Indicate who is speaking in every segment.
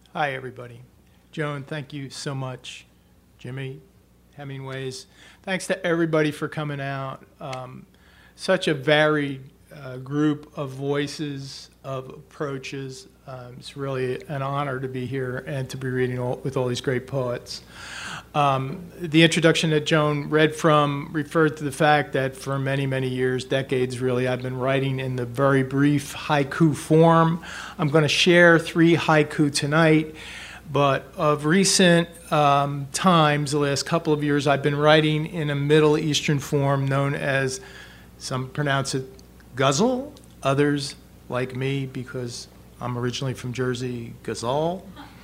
Speaker 1: Hi, everybody. Joan, thank you so much. Jimmy, Hemingways, thanks to everybody for coming out. Such a varied group of voices, of approaches. It's really an honor to be here and to be reading with all these great poets. The introduction that Joan read from referred to the fact that for many, many years, decades really, I've been writing in the very brief haiku form. I'm going to share 3 haiku tonight, but of recent times, the last couple of years, I've been writing in a Middle Eastern form known as, some pronounce it ghazal, others, like me, because I'm originally from Jersey, ghazal.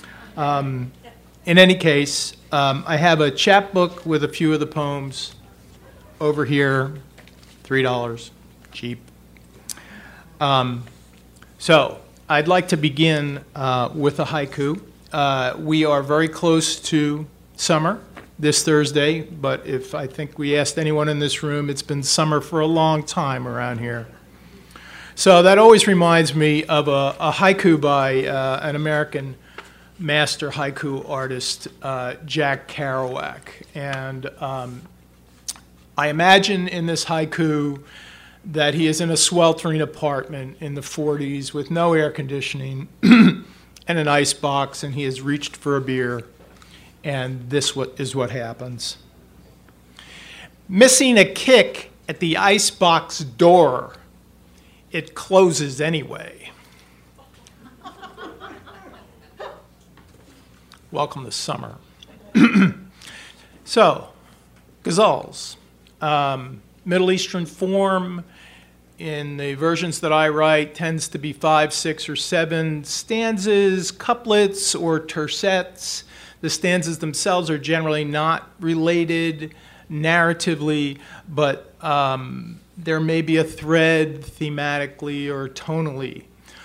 Speaker 1: In any case, I have a chapbook with a few of the poems over here, $3, cheap. So I'd like to begin with a haiku. We are very close to summer this Thursday, but if I think we asked anyone in this room, it's been summer for a long time around here. So that always reminds me of a haiku by an American master haiku artist, Jack Kerouac. And I imagine in this haiku that he is in a sweltering apartment in the 40s with no air conditioning and an ice box, and he has reached for a beer, and this is what happens. Missing a kick at the icebox door, it closes anyway. Welcome to summer. So, ghazals. Middle Eastern form, in the versions that I write, tends to be 5, 6, or 7 stanzas, couplets, or tercets. The stanzas themselves are generally not related narratively, but there may be a thread thematically or tonally.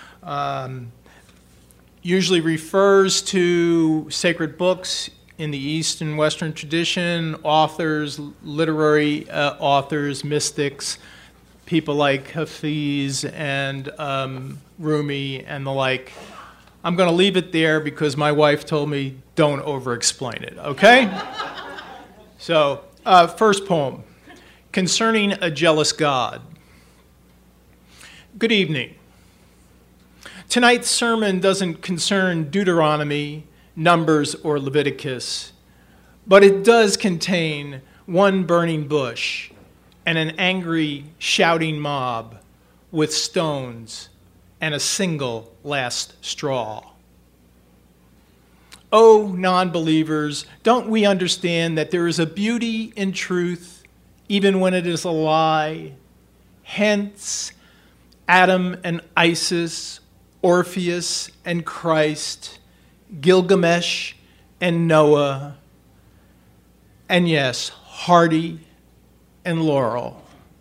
Speaker 1: Usually refers to sacred books in the East and Western tradition, authors, literary authors, mystics, people like Hafiz and Rumi and the like. I'm going to leave it there because my wife told me don't over-explain it, okay? So, first poem, Concerning a Jealous God. Good evening. Tonight's sermon doesn't concern Deuteronomy, Numbers, or Leviticus, but it does contain one burning bush and an angry, shouting mob with stones and a single last straw. Oh, non-believers, don't we understand that there is a beauty in truth, even when it is a lie? Hence, Adam and Isis, Orpheus and Christ, Gilgamesh and Noah, and yes, Hardy and Laurel.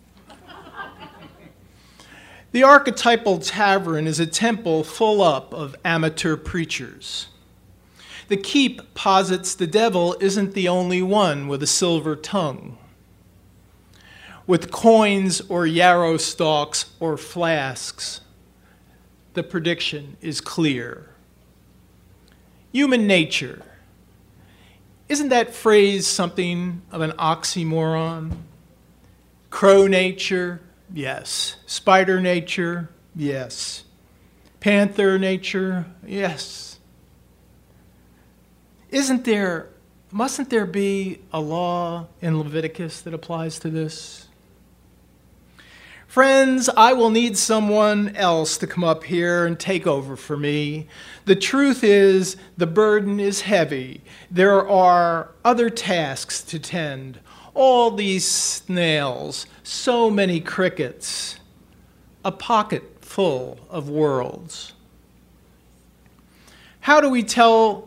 Speaker 1: The archetypal tavern is a temple full up of amateur preachers. The keep posits the devil isn't the only one with a silver tongue. With coins or yarrow stalks or flasks, the prediction is clear. Human nature. Isn't that phrase something of an oxymoron? Crow nature? Yes. Spider nature? Yes. Panther nature? Yes. Mustn't there be a law in Leviticus that applies to this? Friends, I will need someone else to come up here and take over for me. The truth is, the burden is heavy. There are other tasks to tend. All these snails, so many crickets, a pocket full of worlds. How do we tell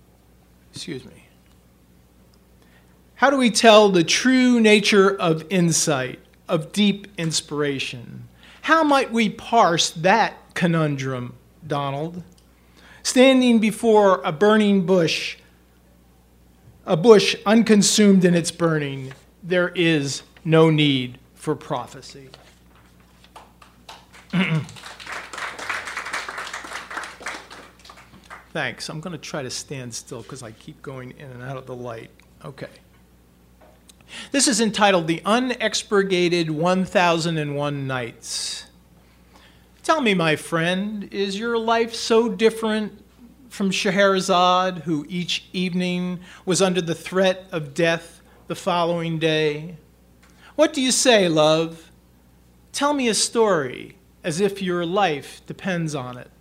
Speaker 1: the true nature of insight, of deep inspiration? How might we parse that conundrum, Donald? Standing before a burning bush, a bush unconsumed in its burning, there is no need for prophecy. Thanks. I'm going to try to stand still because I keep going in and out of the light. Okay. This is entitled The Unexpurgated 1001 Nights. Tell me, my friend, is your life so different from Scheherazade, who each evening was under the threat of death the following day? What do you say, love? Tell me a story as if your life depends on it.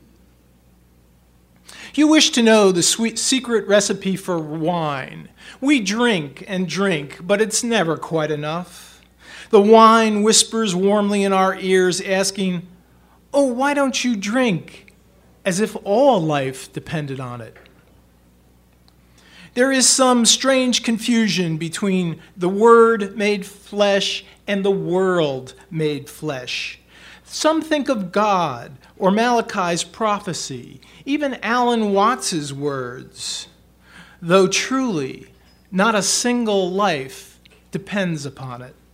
Speaker 1: You wish to know the sweet secret recipe for wine. We drink and drink, but it's never quite enough. The wine whispers warmly in our ears, asking, "Oh, why don't you drink?" as if all life depended on it. There is some strange confusion between the Word made flesh and the world made flesh. Some think of God or Malachi's prophecy, even Alan Watts's words, though truly not a single life depends upon it.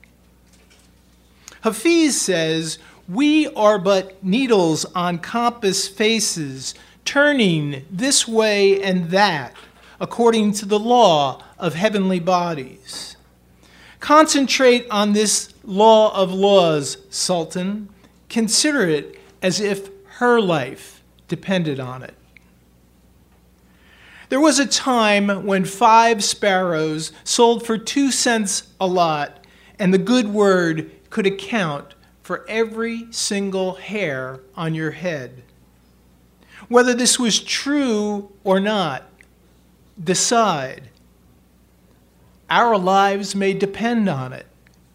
Speaker 1: Hafiz says, "We are but needles on compass faces, turning this way and that, according to the law of heavenly bodies." Concentrate on this law of laws, Sultan. Consider it as if her life depended on it. There was a time when 5 sparrows sold for 2 cents a lot, and the good word could account for every single hair on your head. Whether this was true or not, decide. Our lives may depend on it.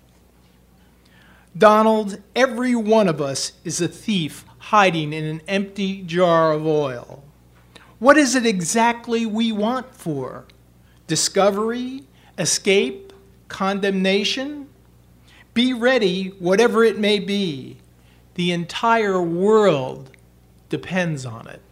Speaker 1: Donald, every one of us is a thief hiding in an empty jar of oil. What is it exactly we want for? Discovery? Escape? Condemnation? Be ready, whatever it may be. The entire world depends on it.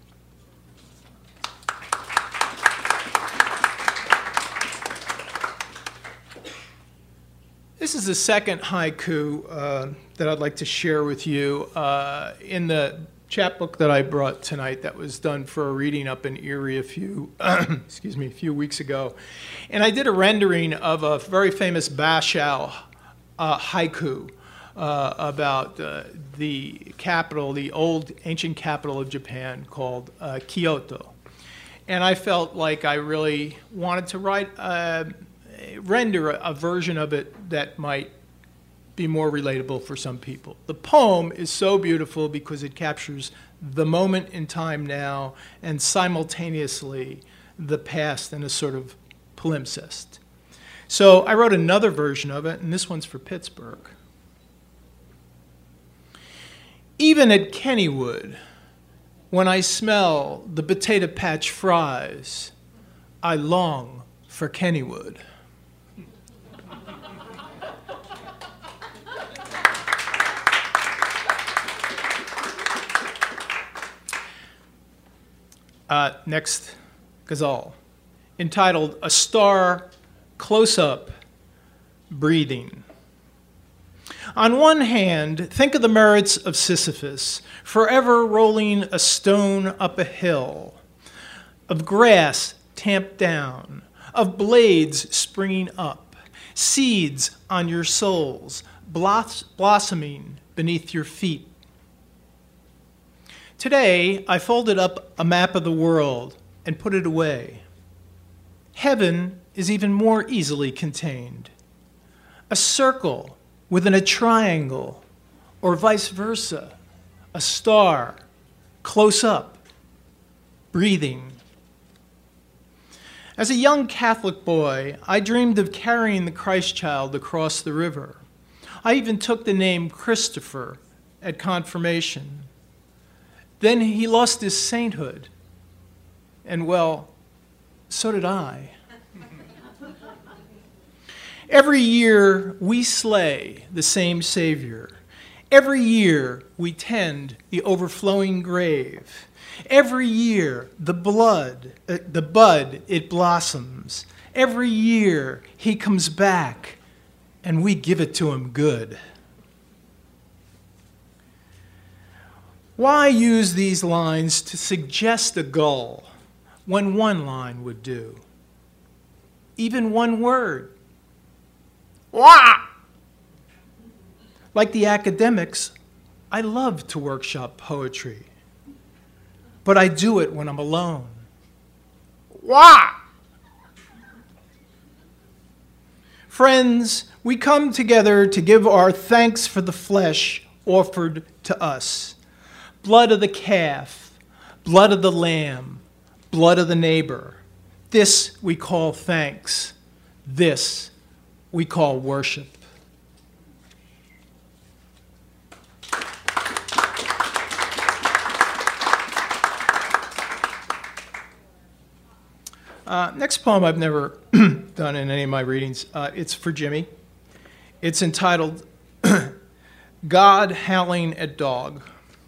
Speaker 1: This is the second haiku that I'd like to share with you in the chapbook that I brought tonight that was done for a reading up in Erie a few weeks ago. And I did a rendering of a very famous Basho haiku about the capital, the old ancient capital of Japan called Kyoto. And I felt like I really wanted to render a version of it that might be more relatable for some people. The poem is so beautiful because it captures the moment in time now and simultaneously the past in a sort of palimpsest. So I wrote another version of it, and this one's for Pittsburgh. Even at Kennywood, when I smell the potato patch fries, I long for Kennywood. Next ghazal, entitled "A Star Close Up, Breathing." On one hand, think of the merits of Sisyphus, forever rolling a stone up a hill, of grass tamped down, of blades springing up, seeds on your soles, blossoming beneath your feet. Today, I folded up a map of the world and put it away. Heaven is even more easily contained. A circle within a triangle, or vice versa, a star, close up, breathing. As a young Catholic boy, I dreamed of carrying the Christ child across the river. I even took the name Christopher at confirmation. Then he lost his sainthood, and well, so did I. Every year we slay the same Savior. Every year we tend the overflowing grave. Every year the bud, it blossoms. Every year he comes back, and we give it to him good. Why use these lines to suggest a goal, when one line would do. Even one word. Wah! Like the academics, I love to workshop poetry, but I do it when I'm alone. Wah! Friends, we come together to give our thanks for the flesh offered to us. Blood of the calf, blood of the lamb, blood of the neighbor. This we call thanks. This we call worship. Next poem I've never done in any of my readings. It's for Jimmy. It's entitled God Howling at Dog.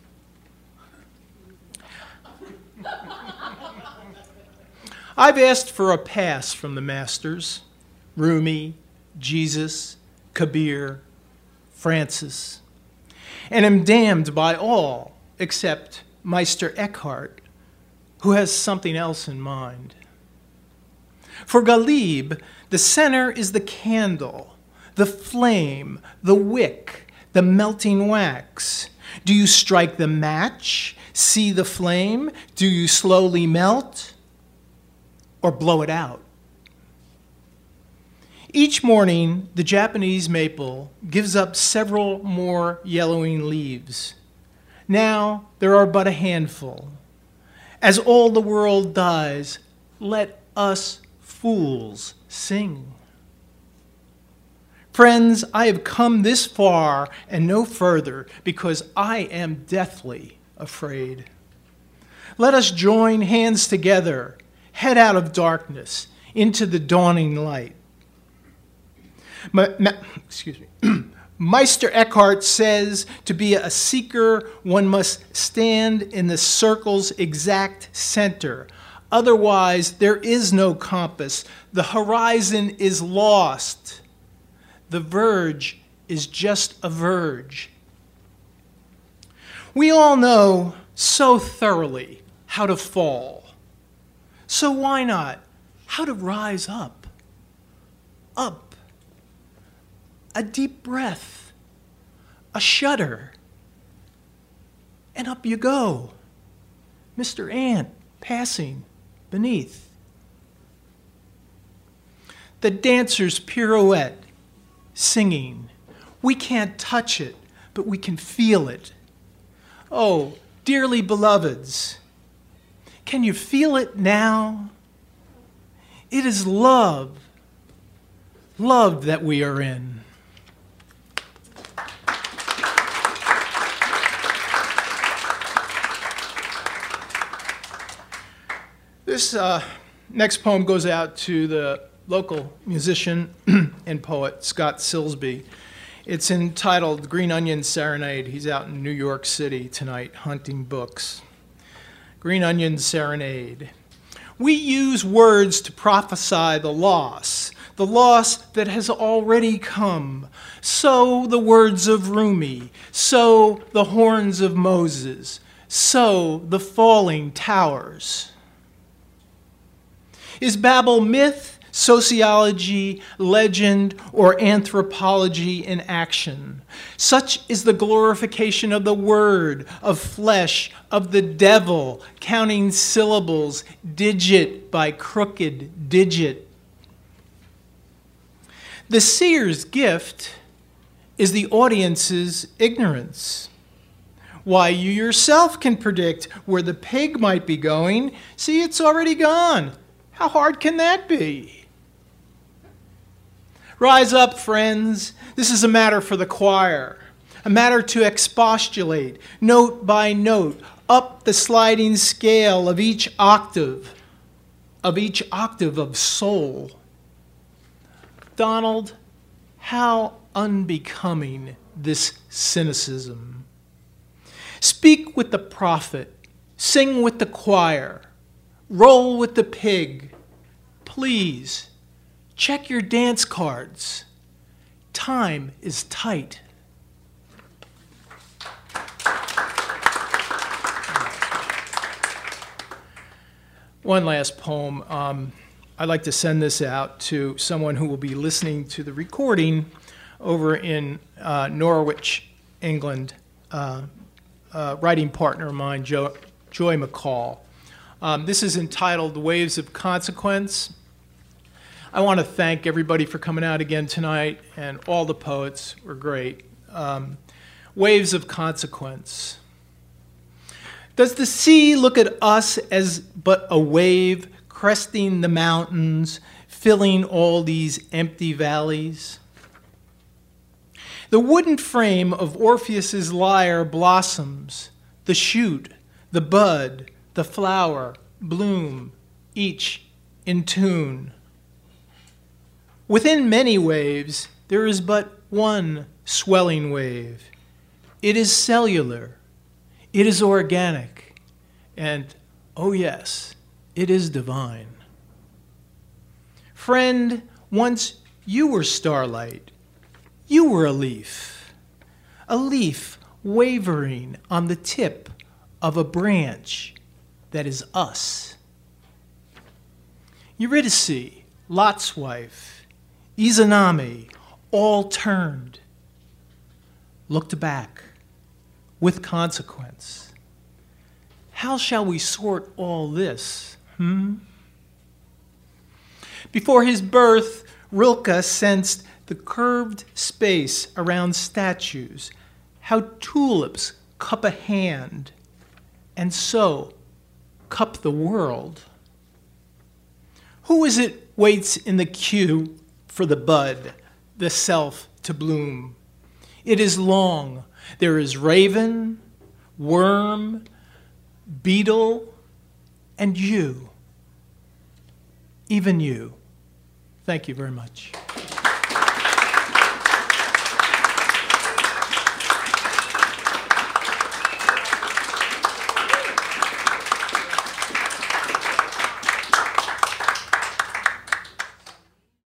Speaker 1: I've asked for a pass from the masters, Rumi, Jesus, Kabir, Francis, and am damned by all except Meister Eckhart, who has something else in mind. For Ghalib, the center is the candle, the flame, the wick, the melting wax. Do you strike the match, see the flame? Do you slowly melt, or blow it out? Each morning, the Japanese maple gives up several more yellowing leaves. Now there are but a handful. As all the world dies, let us fools sing. Friends, I have come this far and no further because I am deathly afraid. Let us join hands together, head out of darkness into the dawning light. Meister Eckhart says to be a seeker, one must stand in the circle's exact center. Otherwise, there is no compass. The horizon is lost. The verge is just a verge. We all know so thoroughly how to fall. So why not how to rise up? Up. A deep breath. A shudder. And up you go. Mr. Ant passing beneath. The dancers pirouette, singing. We can't touch it, but we can feel it. Oh, dearly beloveds, can you feel it now? It is love, love that we are in. This next poem goes out to the local musician and poet, Scott Silsby. It's entitled Green Onion Serenade. He's out in New York City tonight hunting books. Green Onion Serenade. We use words to prophesy the loss that has already come. So the words of Rumi, so the horns of Moses, so the falling towers. Is Babel myth, sociology, legend, or anthropology in action? Such is the glorification of the word, of flesh, of the devil, counting syllables, digit by crooked digit. The seer's gift is the audience's ignorance. Why, you yourself can predict where the pig might be going. See, it's already gone. How hard can that be? Rise up, friends. This is a matter for the choir, a matter to expostulate, note by note, up the sliding scale of each octave of soul. Donald, how unbecoming this cynicism. Speak with the prophet, sing with the choir, roll with the pig. Please, check your dance cards. Time is tight. One last poem. I'd like to send this out to someone who will be listening to the recording over in Norwich, England, writing partner of mine, Joy McCall. This is entitled Waves of Consequence. I want to thank everybody for coming out again tonight, and all the poets were great. Waves of Consequence. Does the sea look at us as but a wave cresting the mountains, filling all these empty valleys? The wooden frame of Orpheus's lyre blossoms, the shoot, the bud, the flower, bloom, each in tune. Within many waves, there is but one swelling wave. It is cellular, it is organic, and, oh yes, it is divine. Friend, once you were starlight. You were a leaf wavering on the tip of a branch that is us. Eurydice, Lot's wife, Izanami, all turned, looked back with consequence. How shall we sort all this? Before his birth, Rilke sensed the curved space around statues, how tulips cup a hand, and so cup the world. Who is it waits in the queue for the bud, the self to bloom? It is long. There is raven, worm, beetle, and you. Even you. Thank you very much.